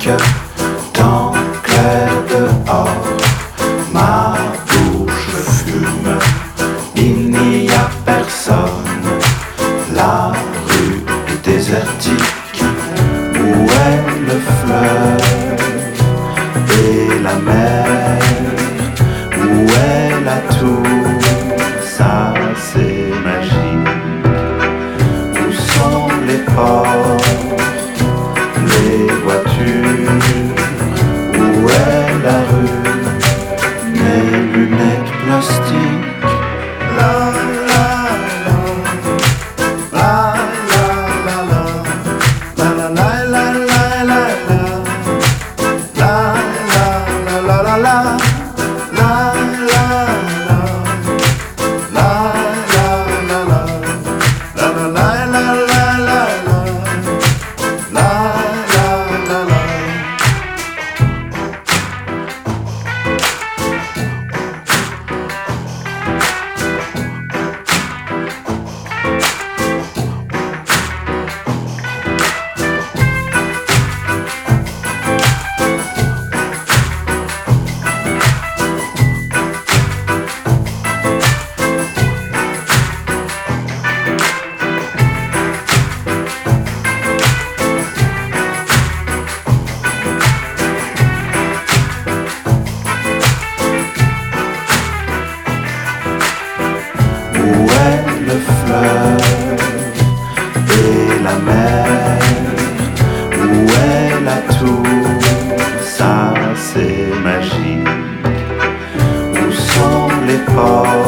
temps clair dehors, ma bouche fume, il n'y a personne, la rue est désertique, où est le fleuve et la mer, où est la tour, ça c'est magique, où sont les ports, les voitures, où est la rue, mes lunettes plastiques. La la la, la la la la, la la la la la la, la la la la la, la la la, la la la la, la la la la la la. Où est le fleuve et la mer, où est la tour, ça c'est magique, où sont les ports,